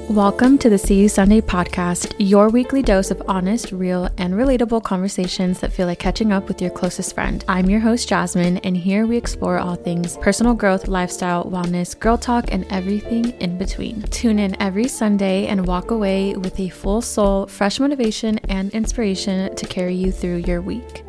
Welcome to the See You Sunday podcast, your weekly dose of honest, real, and relatable conversations that feel like catching up with your closest friend. I'm your host, Jasmine, and here we explore all things personal growth, lifestyle, wellness, girl talk, and everything in between. Tune in every Sunday and walk away with a full soul, fresh motivation, and inspiration to carry you through your week.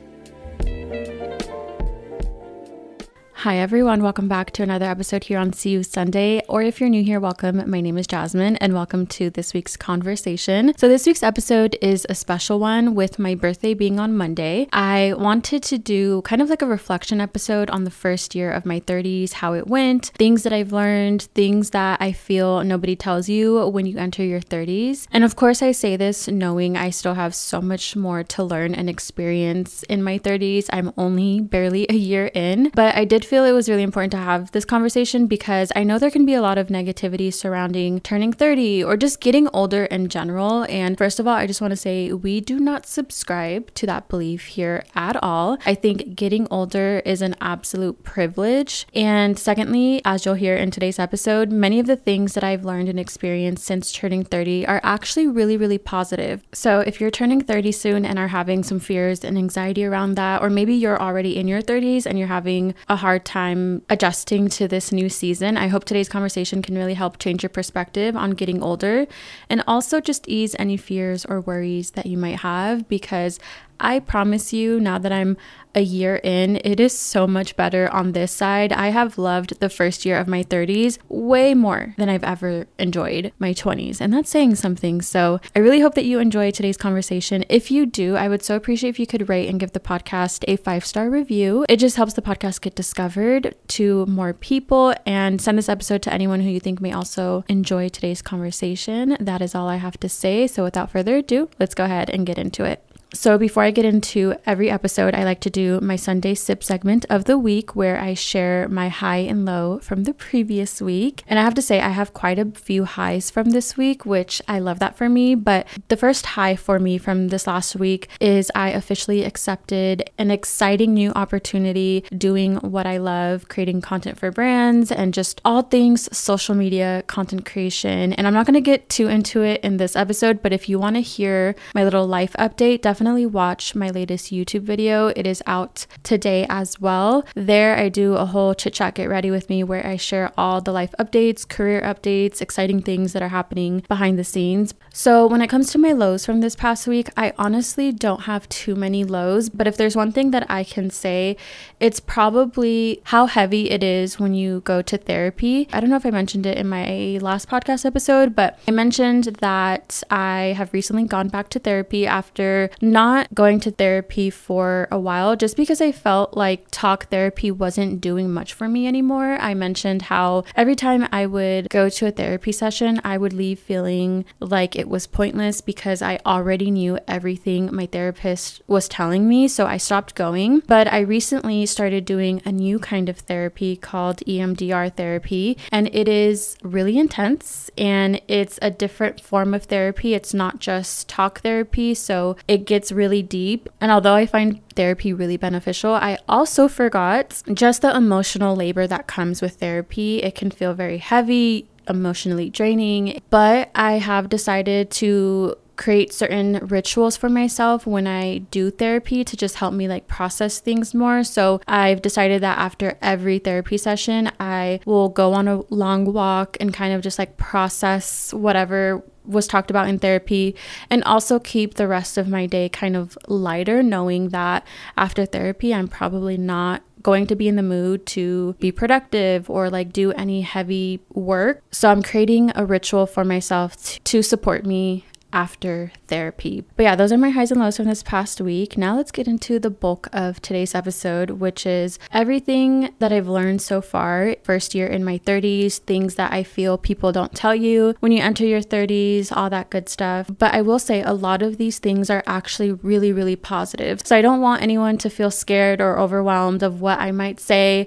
Hi everyone, welcome back to another episode here on See You Sunday, or if you're new here, welcome. My name is Jasmine and welcome to this week's conversation. So this week's episode is a special one with my birthday being on Monday. I wanted to do kind of like a reflection episode on the first year of my 30s, how it went, things that I've learned, things that I feel nobody tells you when you enter your 30s. And of course I say this knowing I still have so much more to learn and experience in my 30s. I'm only barely a year in, but I did feel it was really important to have this conversation because I know there can be a lot of negativity surrounding turning 30 or just getting older in general. And first of all, I just want to say we do not subscribe to that belief here at all. I think getting older is an absolute privilege. And secondly, as you'll hear in today's episode, many of the things that I've learned and experienced since turning 30 are actually really, really positive. So if you're turning 30 soon and are having some fears and anxiety around that, or maybe you're already in your 30s and you're having a hard time adjusting to this new season, I hope today's conversation can really help change your perspective on getting older and also just ease any fears or worries that you might have, because I promise you, now that I'm a year in, it is so much better on this side. I have loved the first year of my 30s way more than I've ever enjoyed my 20s, and that's saying something. So I really hope that you enjoy today's conversation. If you do, I would so appreciate if you could rate and give the podcast a 5-star review. It just helps the podcast get discovered to more people, and send this episode to anyone who you think may also enjoy today's conversation. That is all I have to say. So without further ado, let's go ahead and get into it. So before I get into every episode, I like to do my Sunday sip segment of the week where I share my high and low from the previous week. And I have to say, I have quite a few highs from this week, which I love that for me. But the first high for me from this last week is I officially accepted an exciting new opportunity doing what I love, creating content for brands and just all things social media content creation. And I'm not going to get too into it in this episode, but if you want to hear my little life update, definitely watch my latest YouTube video. It is out today as well. There I do a whole chit chat get ready with me where I share all the life updates, career updates, exciting things that are happening behind the scenes. So when it comes to my lows from this past week, I honestly don't have too many lows, but if there's one thing that I can say, it's probably how heavy it is when you go to therapy. I don't know if I mentioned it in my last podcast episode, but I mentioned that I have recently gone back to therapy after not going to therapy for a while, just because I felt like talk therapy wasn't doing much for me anymore. I mentioned how every time I would go to a therapy session, I would leave feeling like it was pointless because I already knew everything my therapist was telling me, so I stopped going. But I recently started doing a new kind of therapy called EMDR therapy, and it is really intense and it's a different form of therapy. It's not just talk therapy, so it gets really deep. And although I find therapy really beneficial, I also forgot just the emotional labor that comes with therapy. It can feel very heavy, emotionally draining, but I have decided to create certain rituals for myself when I do therapy to just help me like process things more. So I've decided that after every therapy session, I will go on a long walk and kind of just like process whatever was talked about in therapy, and also keep the rest of my day kind of lighter, knowing that after therapy, I'm probably not going to be in the mood to be productive or like do any heavy work. So I'm creating a ritual for myself to support me after therapy. But yeah, those are my highs and lows from this past week. Now let's get into the bulk of today's episode, which is everything that I've learned so far, first year in my 30s, things that I feel people don't tell you when you enter your 30s, all that good stuff. But I will say a lot of these things are actually really, really positive. So I don't want anyone to feel scared or overwhelmed of what I might say.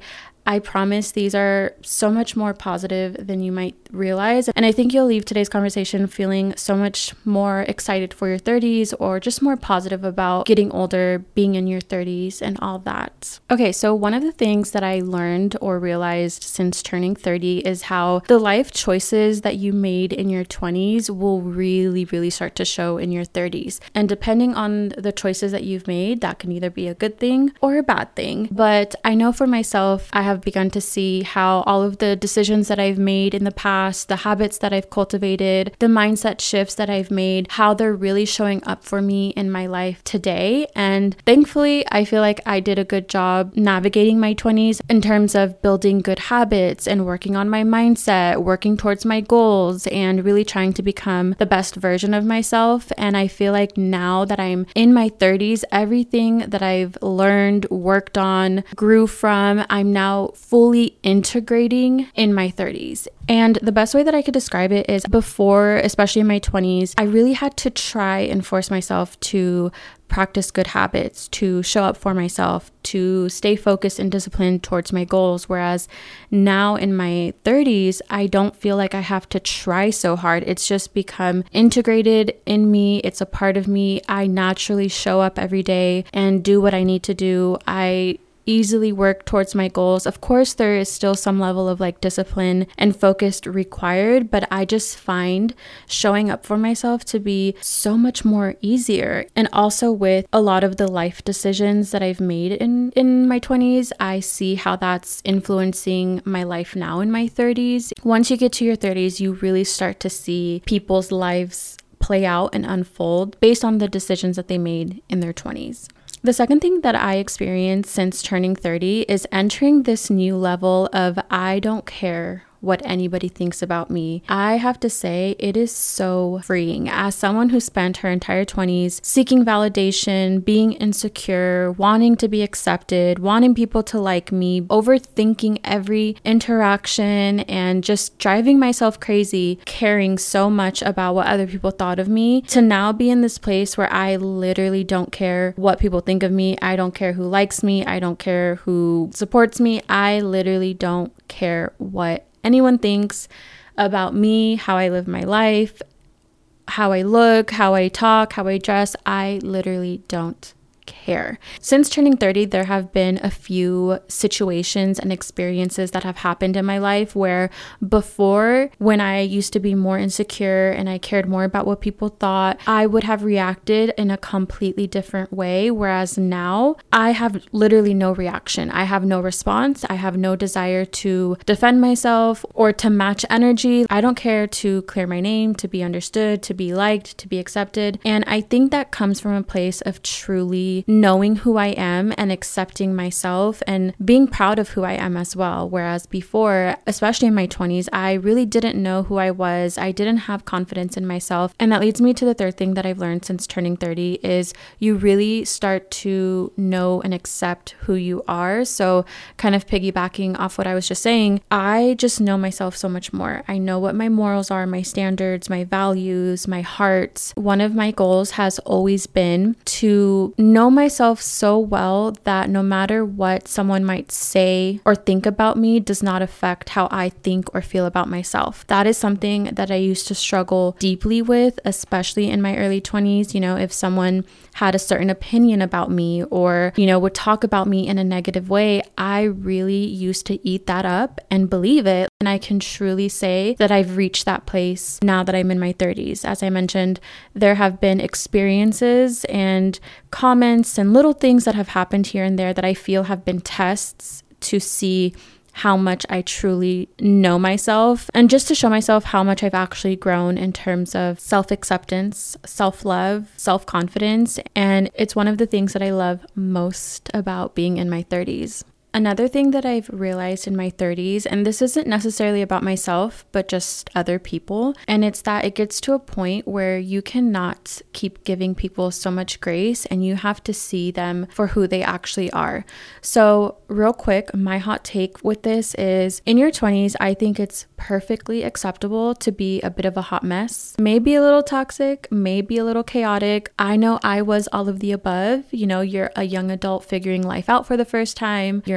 I promise these are so much more positive than you might realize. And I think you'll leave today's conversation feeling so much more excited for your 30s, or just more positive about getting older, being in your 30s and all that. Okay, so one of the things that I learned or realized since turning 30 is how the life choices that you made in your 20s will really start to show in your 30s. And depending on the choices that you've made, that can either be a good thing or a bad thing. But I know for myself, I have begun to see how all of the decisions that I've made in the past, the habits that I've cultivated, the mindset shifts that I've made, how they're really showing up for me in my life today. And thankfully, I feel like I did a good job navigating my 20s in terms of building good habits and working on my mindset, working towards my goals, and really trying to become the best version of myself. And I feel like now that I'm in my 30s, everything that I've learned, worked on, grew from, I'm now fully integrating in my 30s. And the best way that I could describe it is before, especially in my 20s, I really had to try and force myself to practice good habits, to show up for myself, to stay focused and disciplined towards my goals. Whereas now in my 30s, I don't feel like I have to try so hard. It's just become integrated in me. It's a part of me. I naturally show up every day and do what I need to do. I easily work towards my goals. Of course, there is still some level of like discipline and focused required, but I just find showing up for myself to be so much more easier. And also with a lot of the life decisions that I've made in my 20s, I see how that's influencing my life now in my 30s. Once you get to your 30s, you really start to see people's lives play out and unfold based on the decisions that they made in their 20s. The second thing that I experienced since turning 30 is entering this new level of I don't care what anybody thinks about me. I have to say, it is so freeing. As someone who spent her entire 20s seeking validation, being insecure, wanting to be accepted, wanting people to like me, overthinking every interaction, and just driving myself crazy, caring so much about what other people thought of me, to now be in this place where I literally don't care what people think of me. I don't care who likes me. I don't care who supports me. I literally don't care what anyone thinks about me, how I live my life, how I look, how I talk, how I dress. I literally don't care. Since turning 30, there have been a few situations and experiences that have happened in my life where before, when I used to be more insecure and I cared more about what people thought, I would have reacted in a completely different way. Whereas now I have literally no reaction. I have no response. I have no desire to defend myself or to match energy. I don't care to clear my name, to be understood, to be liked, to be accepted. And I think that comes from a place of truly knowing who I am and accepting myself and being proud of who I am as well. Whereas before, especially in my 20s, I really didn't know who I was. I didn't have confidence in myself. And that leads me to the third thing that I've learned since turning 30 is you really start to know and accept who you are. So kind of piggybacking off what I was just saying, I just know myself so much more. I know what my morals are, my standards, my values, my hearts. One of my goals has always been to know myself so well that no matter what someone might say or think about me does not affect how I think or feel about myself. That is something that I used to struggle deeply with, especially in my early 20s. You know, if someone had a certain opinion about me or, you know, would talk about me in a negative way, I really used to eat that up and believe it. And I can truly say that I've reached that place now that I'm in my 30s. As I mentioned, there have been experiences and comments and little things that have happened here and there that I feel have been tests to see how much I truly know myself and just to show myself how much I've actually grown in terms of self-acceptance, self-love, self-confidence. And it's one of the things that I love most about being in my 30s. Another thing that I've realized in my 30s, and this isn't necessarily about myself, but just other people, and it's that it gets to a point where you cannot keep giving people so much grace and you have to see them for who they actually are. So real quick, my hot take with this is in your 20s, I think it's perfectly acceptable to be a bit of a hot mess, maybe a little toxic, maybe a little chaotic. I know I was all of the above. You know, you're a young adult figuring life out for the first time. You're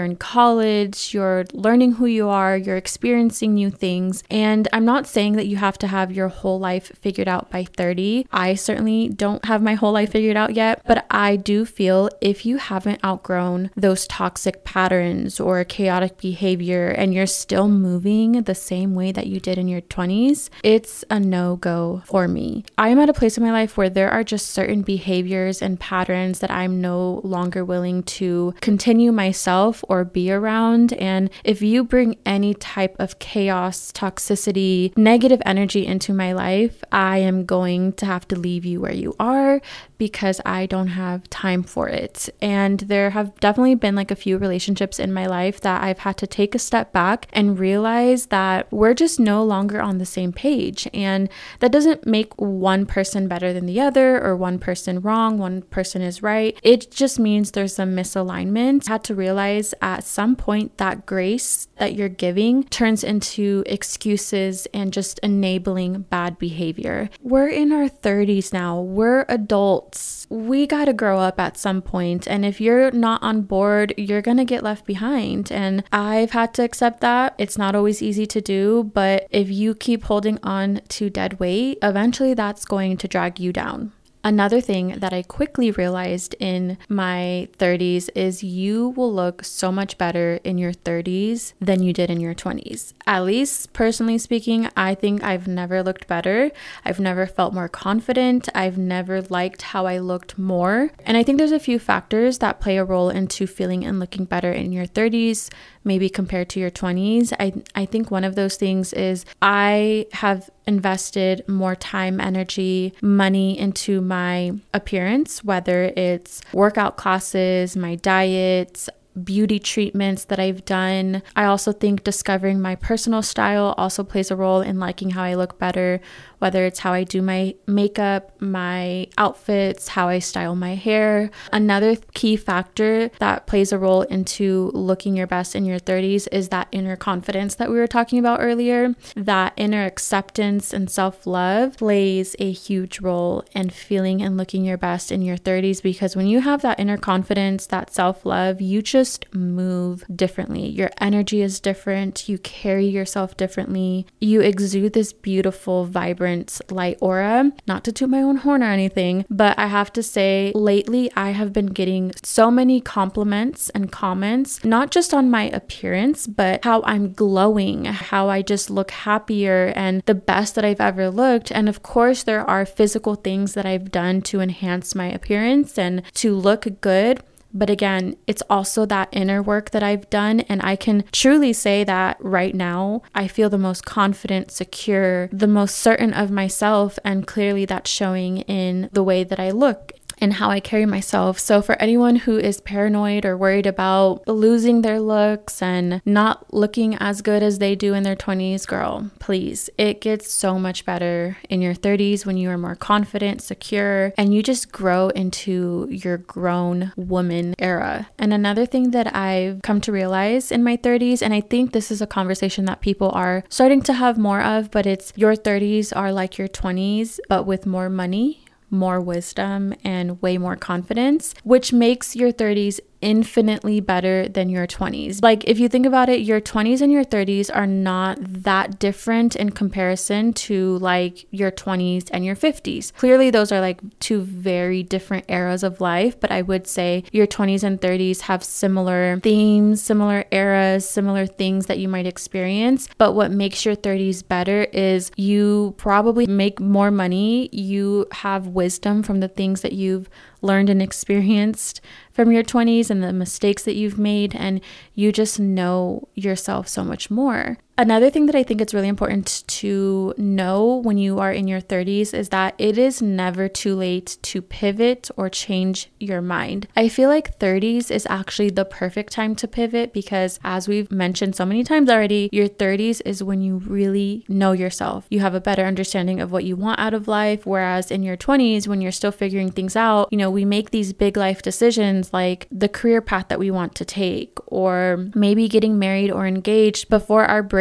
in college, you're learning who you are, you're experiencing new things. And I'm not saying that you have to have your whole life figured out by 30. I certainly don't have my whole life figured out yet, but I do feel if you haven't outgrown those toxic patterns or chaotic behavior and you're still moving the same way that you did in your 20s, it's a no-go for me. I am at a place in my life where there are just certain behaviors and patterns that I'm no longer willing to continue myself or be around. And if you bring any type of chaos, toxicity, negative energy into my life, I am going to have to leave you where you are because I don't have time for it. And there have definitely been like a few relationships in my life that I've had to take a step back and realize that we're just no longer on the same page. And that doesn't make one person better than the other or one person wrong, one person is right. It just means there's a misalignment. I had to realize at some point that grace that you're giving turns into excuses and just enabling bad behavior. We're in our 30s now. We're adults. We got to grow up at some point. And if you're not on board, you're going to get left behind. And I've had to accept that. It's not always easy to do, but if you keep holding on to dead weight, eventually that's going to drag you down. Another thing that I quickly realized in my 30s is you will look so much better in your 30s than you did in your 20s. At least personally speaking, I think I've never looked better. I've never felt more confident. I've never liked how I looked more. And I think there's a few factors that play a role into feeling and looking better in your 30s, maybe compared to your 20s. I think one of those things is I have invested more time, energy, money into my appearance, whether it's workout classes, my diet, beauty treatments that I've done. I also think discovering my personal style also plays a role in liking how I look better, whether it's how I do my makeup, my outfits, how I style my hair. Another key factor that plays a role into looking your best in your 30s is that inner confidence that we were talking about earlier. That inner acceptance and self-love plays a huge role in feeling and looking your best in your 30s, because when you have that inner confidence, that self-love, you just move differently. Your energy is different. You carry yourself differently. You exude this beautiful, vibrant light aura. Not to toot my own horn or anything, but I have to say lately I have been getting so many compliments and comments, not just on my appearance, but how I'm glowing, how I just look happier and the best that I've ever looked. And of course, there are physical things that I've done to enhance my appearance and to look good. But again, it's also that inner work that I've done. And I can truly say that right now, I feel the most confident, secure, the most certain of myself. And clearly that's showing in the way that I look and how I carry myself. So for anyone who is paranoid or worried about losing their looks and not looking as good as they do in their 20s, girl, please, it gets so much better in your 30s when you are more confident, secure, and you just grow into your grown woman era. And another thing that I've come to realize in my 30s, and I think this is a conversation that people are starting to have more of, but it's your 30s are like your 20s, but with more money, more wisdom, and way more confidence, which makes your 30s infinitely better than your 20s. Like if you think about it, your 20s and your 30s are not that different in comparison to like your 20s and your 50s. Clearly those are like two very different eras of life, but I would say your 20s and 30s have similar themes, similar eras, similar things that you might experience. But what makes your 30s better is you probably make more money, you have wisdom from the things that you've learned and experienced from your 20s and the mistakes that you've made, and you just know yourself so much more. Another thing that I think it's really important to know when you are in your 30s is that it is never too late to pivot or change your mind. I feel like 30s is actually the perfect time to pivot because, as we've mentioned so many times already, your 30s is when you really know yourself. You have a better understanding of what you want out of life, whereas in your 20s, when you're still figuring things out, we make these big life decisions like the career path that we want to take, or maybe getting married or engaged before our brain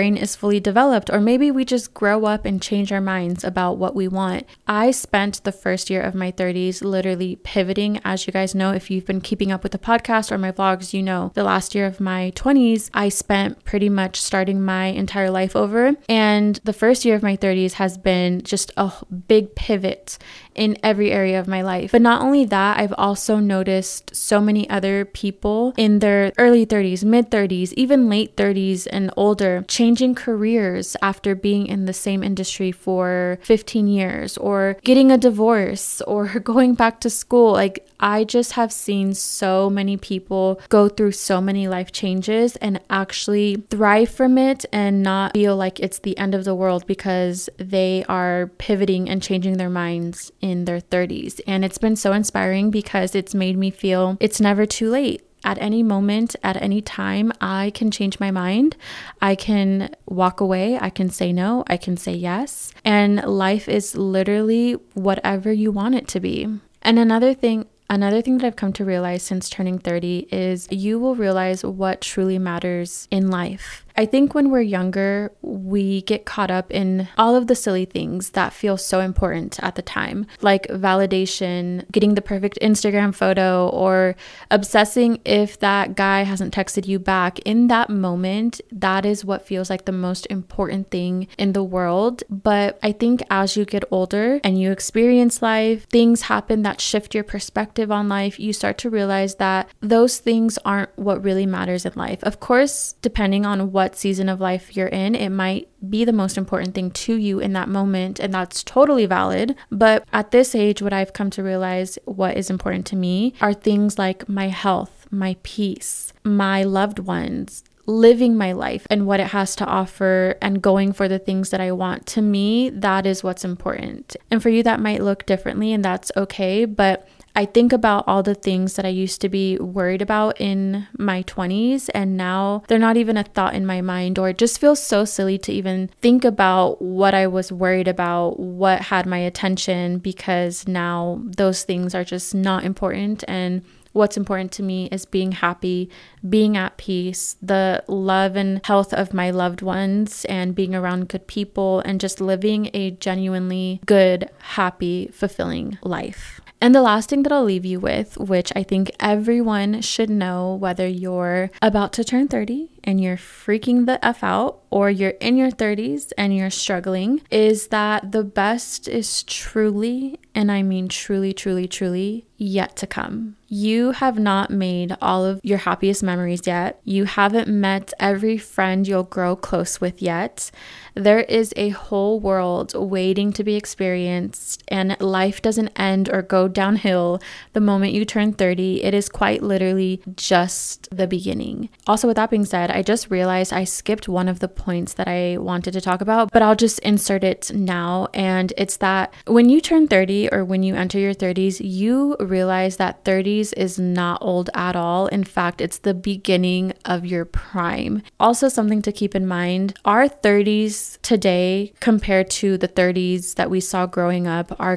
brain is fully developed, or maybe we just grow up and change our minds about what we want. I spent the first year of my 30s literally pivoting. As you guys know, if you've been keeping up with the podcast or my vlogs, you know the last year of my 20s, I spent pretty much starting my entire life over. And the first year of my 30s has been just a big pivot in every area of my life. But not only that, I've also noticed so many other people in their early 30s, mid 30s, even late 30s and older, changing careers after being in the same industry for 15 years, or getting a divorce, or going back to school. Like, I just have seen so many people go through so many life changes and actually thrive from it and not feel like it's the end of the world because they are pivoting and changing their minds in their 30s. And it's been so inspiring because it's made me feel it's never too late. At any moment, at any time, I can change my mind. I can walk away. I can say no. I can say yes. And life is literally whatever you want it to be. And another thing that I've come to realize since turning 30 is you will realize what truly matters in life. I think when we're younger, we get caught up in all of the silly things that feel so important at the time, like validation, getting the perfect Instagram photo, or obsessing if that guy hasn't texted you back. In that moment, that is what feels like the most important thing in the world. But I think as you get older and you experience life, things happen that shift your perspective on life. You start to realize that those things aren't what really matters in life. Of course, depending on what season of life you're in, it might be the most important thing to you in that moment, and that's totally valid. But at this age, what I've come to realize what is important to me are things like my health, my peace, my loved ones, living my life and what it has to offer, and going for the things that I want. To me, that is what's important. And for you, that might look differently, and that's okay. But I think about all the things that I used to be worried about in my 20s, and now they're not even a thought in my mind, or it just feels so silly to even think about what I was worried about, what had my attention, because now those things are just not important. And what's important to me is being happy, being at peace, the love and health of my loved ones, and being around good people, and just living a genuinely good, happy, fulfilling life. And the last thing that I'll leave you with, which I think everyone should know, whether you're about to turn 30 and you're freaking the F out, or you're in your 30s and you're struggling, is that the best is truly, and I mean truly, truly, truly, yet to come. You have not made all of your happiest memories yet. You haven't met every friend you'll grow close with yet. There is a whole world waiting to be experienced, and life doesn't end or go downhill the moment you turn 30. It is quite literally just the beginning. Also, with that being said, I just realized I skipped one of the points that I wanted to talk about, but I'll just insert it now. And it's that when you turn 30, or when you enter your 30s, you realize that 30s is not old at all. In fact, it's the beginning of your prime. Also, something to keep in mind, our 30s today compared to the 30s that we saw growing up are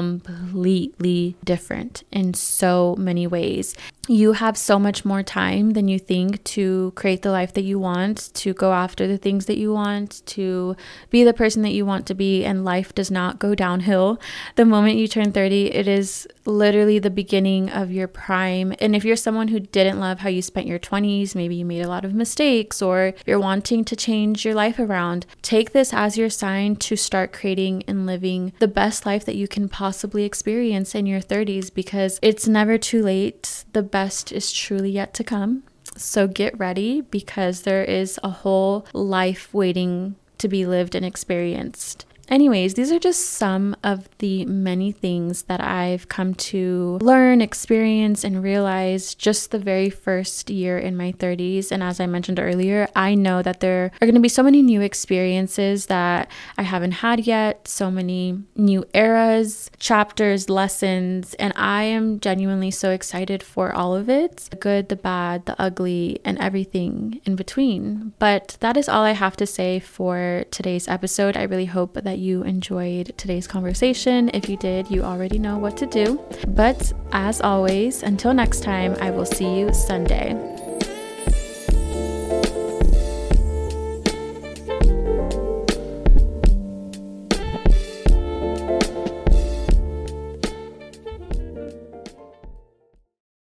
completely different in so many ways. You have so much more time than you think to create the life that you want, to go after the things that you want, to be the person that you want to be, and life does not go downhill. The moment you turn 30, it is literally the beginning of your prime. And if you're someone who didn't love how you spent your 20s, maybe you made a lot of mistakes, or you're wanting to change your life around, take this as your sign to start creating and living the best life that you can possibly experience in your 30s, because it's never too late. The best is truly yet to come. So get ready, because there is a whole life waiting to be lived and experienced. Anyways, these are just some of the many things that I've come to learn, experience, and realize just the very first year in my 30s. And as I mentioned earlier, I know that there are going to be so many new experiences that I haven't had yet, so many new eras, chapters, lessons, and I am genuinely so excited for all of it, the good, the bad, the ugly, and everything in between. But that is all I have to say for today's episode. I really hope that you enjoyed today's conversation. If you did, you already know what to do. But as always, until next time, I will see you Sunday.